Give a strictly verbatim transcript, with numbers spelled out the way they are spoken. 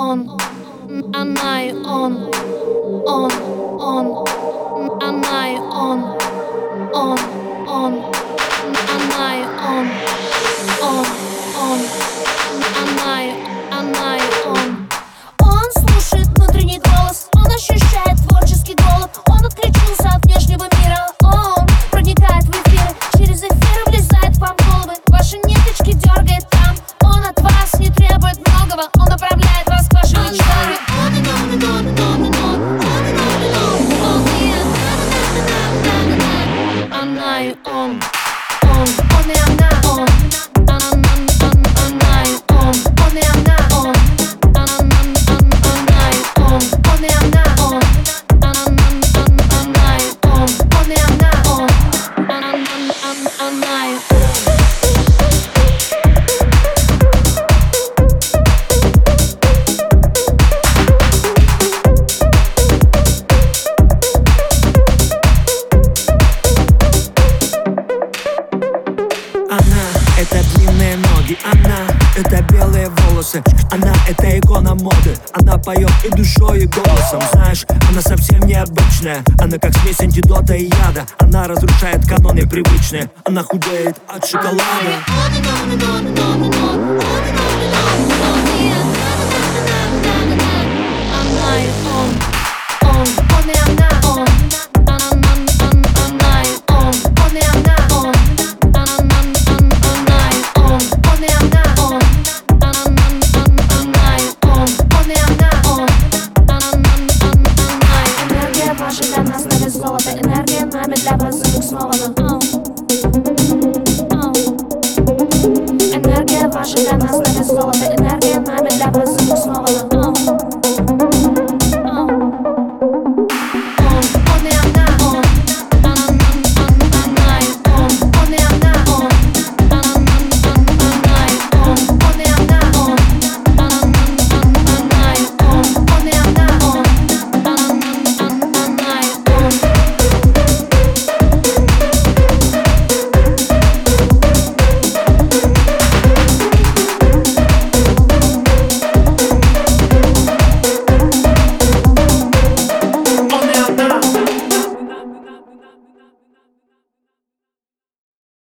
он, она и он, он, он, она и он, он, он, она и он, он, он, она и, она и он. Он слушает внутренний голос, он ощущает творческий голод, он отключился от внешнего мира, он проникает в эфиры, через эфиры влезает к вам в головы, ваши ниточки дергает там. Он от вас не требует многого, он направляет вас к вашей мечте. Он и он, и он, и он, и он, он и он, и он, он и она, она и он, он, он и она, он, она и он, он и она, он, она и он, он и она, он, она и он, он и она, он, она и он. Это длинные ноги, она — это белые волосы. Она — это икона моды. Она поет и душой, и голосом. Знаешь, она совсем необычная. Она как смесь антидота и яда. Она разрушает каноны привычные. Она худеет от шоколада.